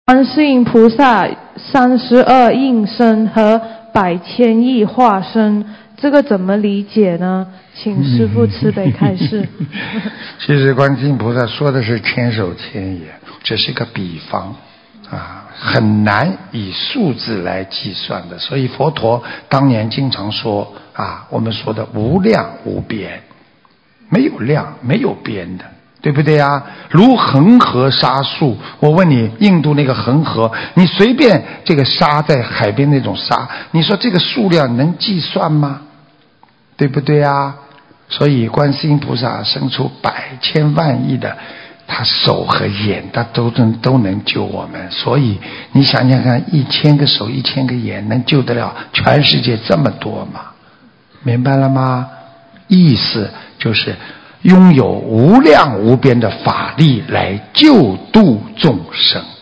观世音菩萨32应身和100千亿化身，这个怎么理解呢？请师父慈悲开示。 其实观世音菩萨说的是千手千眼，这是个比方啊，很难以数字来计算的。所以佛陀当年经常说啊，我们说的无量无边，没有量没有边的，对不对啊？如恒河沙数，我问你，印度那个恒河，你随便这个沙在海边那种沙，你说这个数量能计算吗？对不对啊？所以观世音菩萨生出100千万亿的，他手和眼他都能救我们。所以你想想看，1000个手1000个眼能救得了全世界这么多吗？明白了吗？意思就是拥有无量无边的法力来救度众生。